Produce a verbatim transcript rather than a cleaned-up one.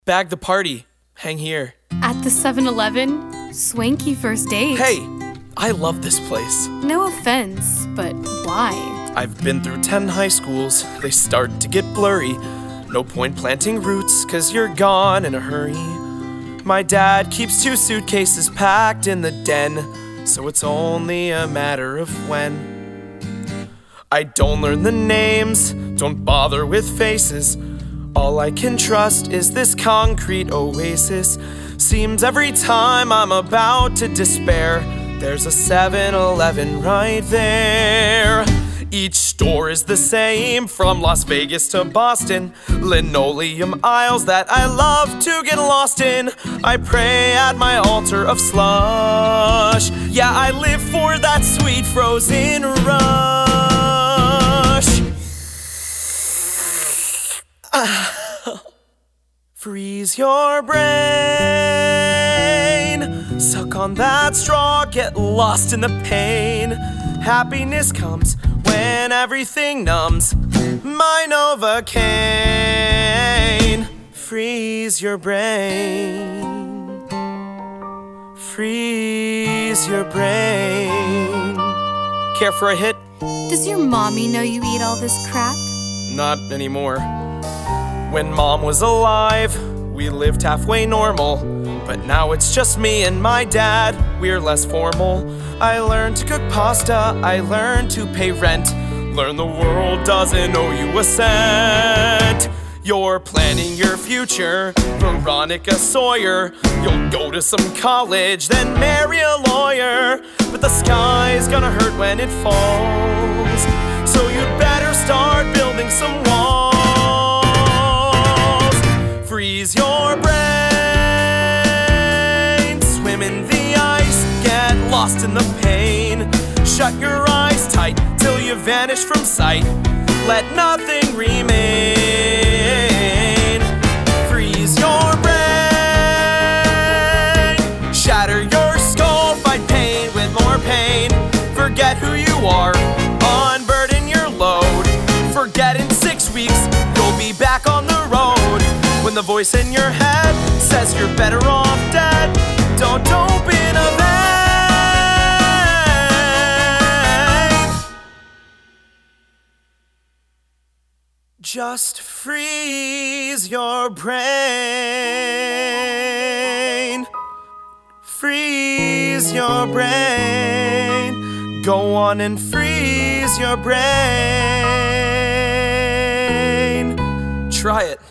Bag the party. Hang here. At the seven eleven, swanky first date. Hey, I love this place. No offense, but why? I've been through ten high schools. They start to get blurry. No point planting roots, cause you're gone in a hurry. My dad keeps two suitcases packed in the den, so it's only a matter of when. I don't learn the names, don't bother with faces. All I can trust is this concrete oasis. Seems every time I'm about to despair, there's a seven eleven right there. Each store is the same, from Las Vegas to Boston. Linoleum aisles that I love to get lost in. I pray at my altar of slush. Yeah, I live for that sweet frozen rush. Ah. Freeze your brain. Suck on that straw, get lost in the pain. Happiness comes when everything numbs. My Novocaine. Freeze your brain. Freeze your brain. Care for a hit? Does your mommy know you eat all this crap? Not anymore. When Mom was alive, we lived halfway normal. But now it's just me and my dad, we're less formal. I learned to cook pasta, I learned to pay rent. Learn the world doesn't owe you a cent. You're planning your future, Veronica Sawyer. You'll go to some college, then marry a lawyer. But the sky's gonna hurt when it falls, so you'd better start building some walls. Freeze your brain, swim in the ice, get lost in the pain. Shut your eyes tight till you vanish from sight. Let nothing remain. Freeze your brain, shatter your skull, fight pain with more pain. Forget who you are, unburden your load. Forget in six weeks, you'll be back on the road. When the voice in your head says you're better off dead, don't open a vein. Just freeze your brain. Freeze your brain. Go on and freeze your brain. Try it.